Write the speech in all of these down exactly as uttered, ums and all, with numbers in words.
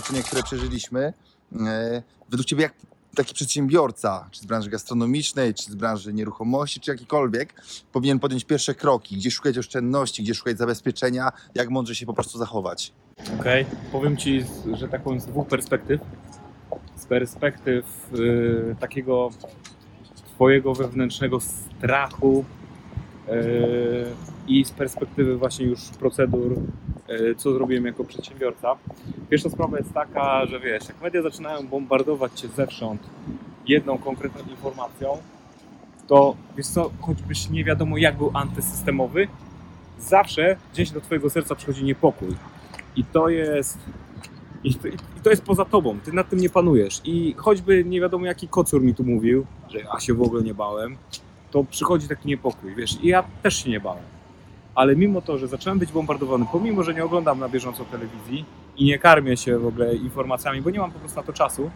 doświadczenie, które przeżyliśmy, e, według Ciebie jak taki przedsiębiorca, czy z branży gastronomicznej, czy z branży nieruchomości, czy jakikolwiek, powinien podjąć pierwsze kroki, gdzie szukać oszczędności, gdzie szukać zabezpieczenia, jak mądrze się po prostu zachować? Okej, okay. Powiem Ci, że tak powiem, z dwóch perspektyw. Z perspektyw yy, takiego Twojego wewnętrznego strachu yy, i z perspektywy właśnie już procedur, yy, co zrobiłem jako przedsiębiorca. Pierwsza sprawa jest taka, że wiesz, jak media zaczynają bombardować Cię zewsząd jedną konkretną informacją, to wiesz co, choćbyś nie wiadomo jak był antysystemowy, zawsze gdzieś do Twojego serca przychodzi niepokój. I to jest... I to, I to jest poza tobą, ty nad tym nie panujesz. I choćby nie wiadomo jaki kocur mi tu mówił, że ja się w ogóle nie bałem, to przychodzi taki niepokój, wiesz, i ja też się nie bałem. Ale mimo to, że zacząłem być bombardowany, pomimo, że nie oglądam na bieżąco telewizji i nie karmię się w ogóle informacjami, bo nie mam po prostu na to czasu,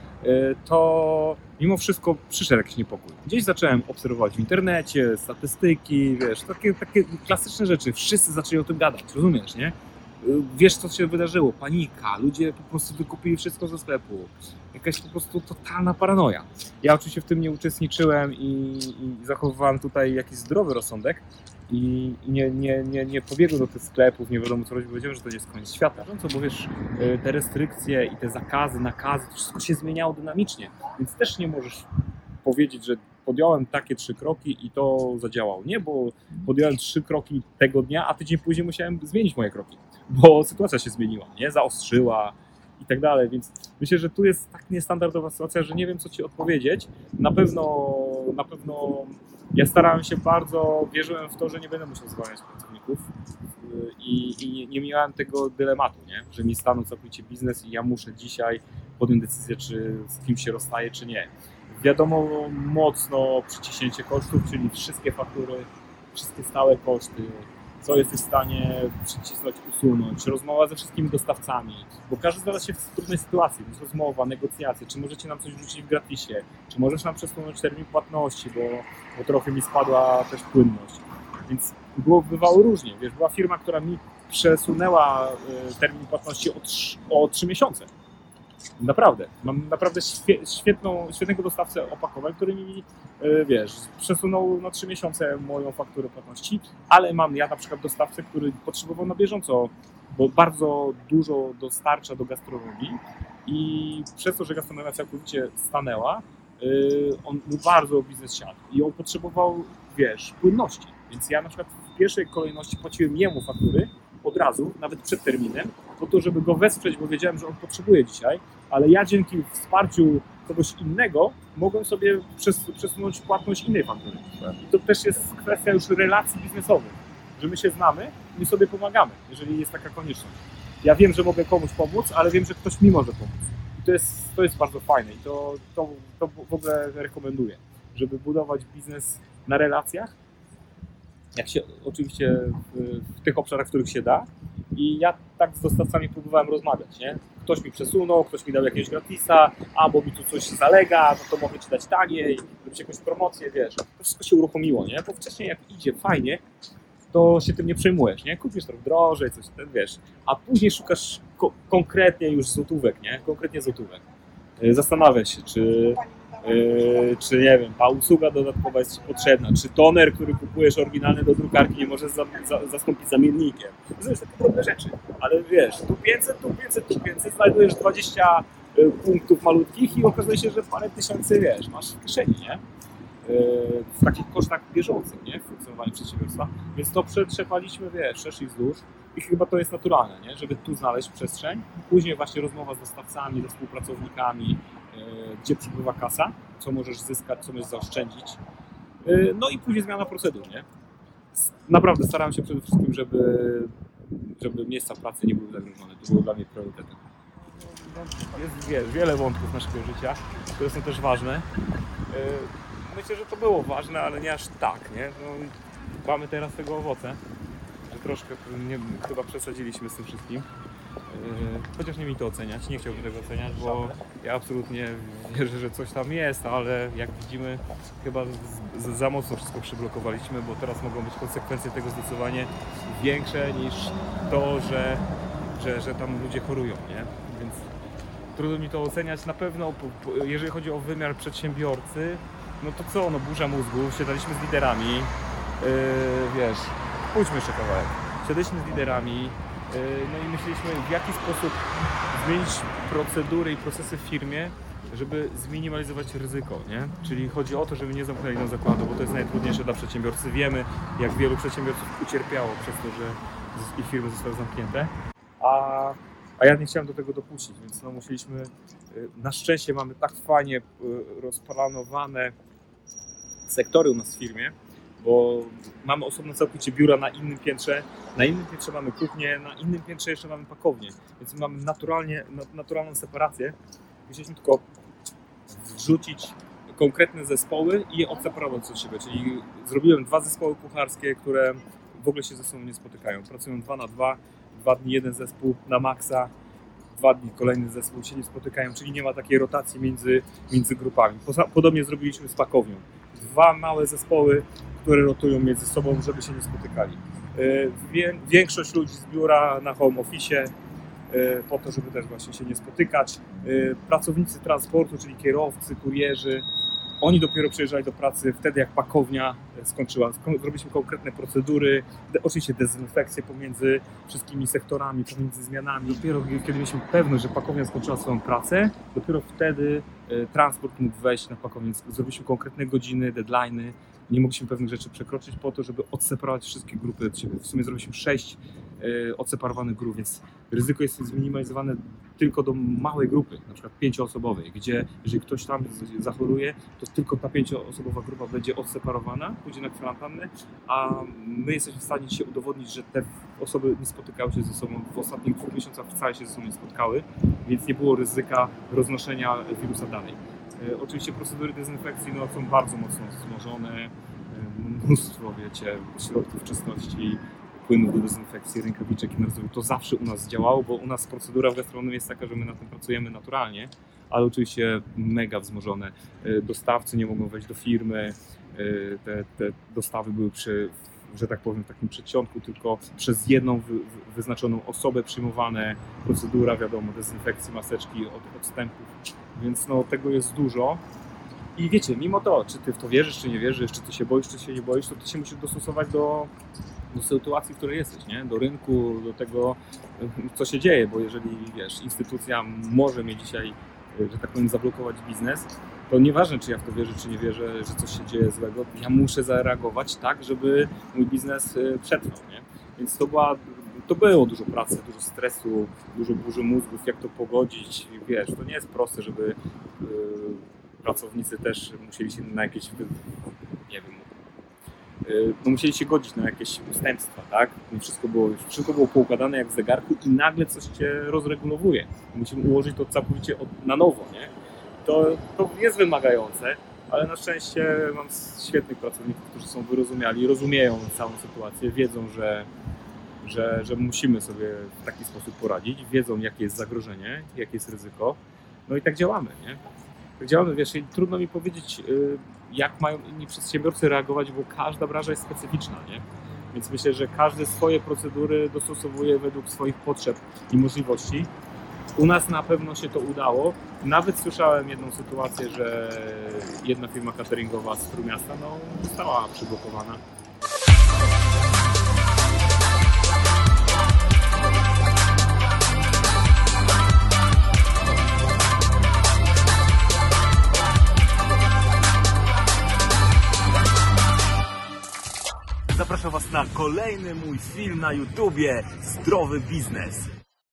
to mimo wszystko przyszedł jakiś niepokój. Gdzieś zacząłem obserwować w internecie, statystyki, wiesz, takie, takie klasyczne rzeczy. Wszyscy zaczęli o tym gadać, rozumiesz, nie? Wiesz, co się wydarzyło, panika, ludzie po prostu wykupili wszystko ze sklepu, jakaś po prostu totalna paranoja. Ja oczywiście w tym nie uczestniczyłem i, i zachowywałem tutaj jakiś zdrowy rozsądek i nie, nie, nie, nie pobiegłem do tych sklepów, nie wiadomo co robić, bo wiedziałem, że to nie jest koniec świata. Bo wiesz, te restrykcje i te zakazy, nakazy, to wszystko się zmieniało dynamicznie, więc też nie możesz powiedzieć, że podjąłem takie trzy kroki i to zadziałało. Nie, bo podjąłem trzy kroki tego dnia, a tydzień później musiałem zmienić moje kroki, bo sytuacja się zmieniła, nie? Zaostrzyła i tak dalej, więc myślę, że tu jest tak niestandardowa sytuacja, że nie wiem, co Ci odpowiedzieć. Na pewno, na pewno ja starałem się bardzo, wierzyłem w to, że nie będę musiał zwalniać pracowników i, i nie miałem tego dylematu, nie? Że mi stanął całkowicie biznes i ja muszę dzisiaj podjąć decyzję, czy z kim się rozstaję, czy nie. Wiadomo, mocno przyciśnięcie kosztów, czyli wszystkie faktury, wszystkie stałe koszty, co jesteś w stanie przycisnąć, usunąć, rozmowa ze wszystkimi dostawcami, bo każdy znalazł się w trudnej sytuacji, więc rozmowa, negocjacje, czy możecie nam coś wrzucić w gratisie, czy możesz nam przesunąć termin płatności, bo, bo trochę mi spadła też płynność. Więc było, bywało różnie, wiesz, była firma, która mi przesunęła termin płatności o trzy, o trzy miesiące. Naprawdę, mam naprawdę świetną, świetnego dostawcę opakowań, który mi, wiesz, przesunął na trzy miesiące moją fakturę płatności, ale mam ja na przykład dostawcę, który potrzebował na bieżąco, bo bardzo dużo dostarcza do gastronomii i przez to, że gastronomia całkowicie stanęła, on był bardzo biznes siadł i on potrzebował, wiesz, płynności, więc ja na przykład w pierwszej kolejności płaciłem jemu faktury od razu, nawet przed terminem, po to, żeby go wesprzeć, bo wiedziałem, że on potrzebuje dzisiaj, ale ja dzięki wsparciu kogoś innego mogłem sobie przesunąć płatność innej faktury. I to też jest kwestia już relacji biznesowych, że my się znamy, my sobie pomagamy, jeżeli jest taka konieczność. Ja wiem, że mogę komuś pomóc, ale wiem, że ktoś mi może pomóc. I to jest, to jest bardzo fajne i to, to, to w ogóle rekomenduję, żeby budować biznes na relacjach, jak się oczywiście w, w tych obszarach, w których się da. I ja tak z dostawcami próbowałem rozmawiać, nie? Ktoś mi przesunął, ktoś mi dał jakiegoś gratisa, a bo mi tu coś zalega, no to mogę Ci dać taniej, robić jakąś promocję, wiesz. To wszystko się uruchomiło, nie? Bo wcześniej jak idzie fajnie, to się tym nie przejmujesz, nie? Kupisz trochę drożej, coś ten, wiesz. A później szukasz ko- konkretnie już złotówek, nie? Konkretnie złotówek. Zastanawiasz się, czy... Yy, czy nie wiem, ta usługa dodatkowa jest Ci potrzebna, czy toner, który kupujesz oryginalny do drukarki nie możesz za, za, zastąpić zamiennikiem. To są takie drobne rzeczy, ale wiesz, tu pięćset, tu pięćset, tu pięćset, znajdujesz dwadzieścia y, punktów malutkich i okazuje się, że parę tysięcy, wiesz, masz w kieszeni, nie? Yy, w takich kosztach bieżących, nie? W funkcjonowaniu przedsiębiorstwa, więc to przetrzepaliśmy, wiesz, szerz i wzdłuż i chyba to jest naturalne, nie? Żeby tu znaleźć przestrzeń, później właśnie rozmowa z dostawcami, ze współpracownikami, gdzie przepływa kasa, co możesz zyskać, co możesz zaoszczędzić. No i później zmiana procedur, nie? Naprawdę starałem się przede wszystkim, żeby, żeby miejsca pracy nie były zagrożone. To było dla mnie priorytetem. Jest wiele, wiele wątków naszego życia, które są też ważne. Myślę, że to było ważne, ale nie aż tak, nie? No, mamy teraz tego owoce. Troszkę nie, chyba przesadziliśmy z tym wszystkim. Chociaż nie mi to oceniać, nie chciałbym tego oceniać, bo ja absolutnie wierzę, że coś tam jest, ale jak widzimy chyba z, z, za mocno wszystko przyblokowaliśmy, bo teraz mogą być konsekwencje tego zdecydowanie większe niż to, że, że, że tam ludzie chorują, nie? Więc trudno mi to oceniać. Na pewno, jeżeli chodzi o wymiar przedsiębiorcy, no to co, no burza mózgów, siadaliśmy z liderami, yy, wiesz, pójdźmy jeszcze kawałek, siadaliśmy z liderami, yy, no i myśleliśmy, w jaki sposób zmienić procedury i procesy w firmie, żeby zminimalizować ryzyko, nie? Czyli chodzi o to, żeby nie zamknęli nam zakładu, bo to jest najtrudniejsze dla przedsiębiorcy. Wiemy, jak wielu przedsiębiorców ucierpiało przez to, że ich firmy zostały zamknięte, a, a ja nie chciałem do tego dopuścić, więc no musieliśmy, na szczęście mamy tak fajnie rozplanowane sektory u nas w firmie, bo mamy osobno całkowicie biura na innym piętrze, na innym piętrze mamy kuchnię, na innym piętrze jeszcze mamy pakownię, więc mamy naturalnie, naturalną separację. Musieliśmy tylko wrzucić konkretne zespoły i je odseparować od siebie, czyli zrobiłem dwa zespoły kucharskie, które w ogóle się ze sobą nie spotykają. Pracują dwa na dwa, dwa dni jeden zespół na maksa, dwa dni kolejny zespół się nie spotykają, czyli nie ma takiej rotacji między, między grupami. Podobnie zrobiliśmy z pakownią. Dwa małe zespoły, które rotują między sobą, żeby się nie spotykali. Większość ludzi z biura na home office, po to, żeby też właśnie się nie spotykać. Pracownicy transportu, czyli kierowcy, kurierzy, oni dopiero przyjeżdżali do pracy wtedy, jak pakownia skończyła. Zrobiliśmy konkretne procedury, oczywiście dezynfekcję pomiędzy wszystkimi sektorami, pomiędzy zmianami. Dopiero kiedy mieliśmy pewność, że pakownia skończyła swoją pracę, dopiero wtedy transport mógł wejść na pakownię. Zrobiliśmy konkretne godziny, deadline'y. Nie mogliśmy pewnych rzeczy przekroczyć po to, żeby odseparować wszystkie grupy od siebie. W sumie zrobiliśmy sześć y, odseparowanych grup, więc ryzyko jest zminimalizowane tylko do małej grupy, na przykład pięcioosobowej, gdzie jeżeli ktoś tam zachoruje, to tylko ta pięcioosobowa grupa będzie odseparowana, pójdzie na kwarantannę, a my jesteśmy w stanie dzisiaj udowodnić, że te osoby nie spotykały się ze sobą w ostatnich dwóch miesiącach, wcale się ze sobą nie spotkały, więc nie było ryzyka roznoszenia wirusa dalej. Oczywiście procedury dezynfekcji no, są bardzo mocno wzmożone, mnóstwo, wiecie, środków czystości, płynów do dezynfekcji, rękawiczek i narzędzi. To zawsze u nas działało, bo u nas procedura w gastronomii jest taka, że my na tym pracujemy naturalnie, ale oczywiście mega wzmożone. Dostawcy nie mogą wejść do firmy, te, te dostawy były przy, że tak powiem, w takim przedsionku, tylko przez jedną wy, wyznaczoną osobę przyjmowane, procedura, wiadomo, dezynfekcji, maseczki, od, odstępów, więc no, tego jest dużo. I wiecie, mimo to, czy ty w to wierzysz, czy nie wierzysz, czy ty się boisz, czy się nie boisz, to ty się musisz dostosować do, do sytuacji, w której jesteś, nie? Do rynku, do tego, co się dzieje, bo jeżeli, wiesz, instytucja może mnie dzisiaj, że tak powiem, zablokować biznes, to nieważne, czy ja w to wierzę, czy nie wierzę, że coś się dzieje złego, ja muszę zareagować tak, żeby mój biznes przetrwał, nie? Więc to była, to było dużo pracy, dużo stresu, dużo burzy mózgów, jak to pogodzić, wiesz, to nie jest proste, żeby yy, pracownicy też musieli się na jakieś, nie wiem, yy, no musieli się godzić na jakieś ustępstwa, tak? I wszystko było, wszystko było poukładane jak w zegarku i nagle coś cię rozregulowuje. Musimy ułożyć to całkowicie od, na nowo, nie? To, to jest wymagające, ale na szczęście mam świetnych pracowników, którzy są wyrozumiali, rozumieją całą sytuację, wiedzą, że, że, że musimy sobie w taki sposób poradzić, wiedzą, jakie jest zagrożenie, jakie jest ryzyko, no i tak działamy, nie? Tak działamy, wiesz, i trudno mi powiedzieć, jak mają inni przedsiębiorcy reagować, bo każda branża jest specyficzna, nie? Więc myślę, że każdy swoje procedury dostosowuje według swoich potrzeb i możliwości. U nas na pewno się to udało. Nawet słyszałem jedną sytuację, że jedna firma cateringowa z Trójmiasta no, została przyblokowana. Zapraszam Was na kolejny mój film na YouTubie Zdrowy Biznes.